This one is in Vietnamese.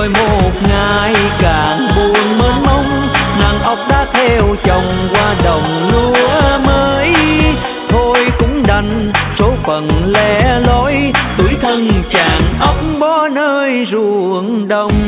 rồi một ngày càng buồn mênh mông, nàng ốc đã theo chồng qua đồng lúa mới. Thôi cũng đành số phận lẻ loi, tuổi thân chàng ốc bó nơi ruộng đồng.